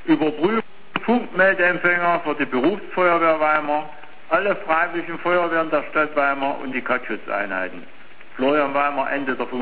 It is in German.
Überprüfung Funkmeldeempfänger für die Berufsfeuerwehr Weimar, alle freiwilligen Feuerwehren der Stadt Weimar und die Katzschutzeinheiten. Florian Weimar, Ende der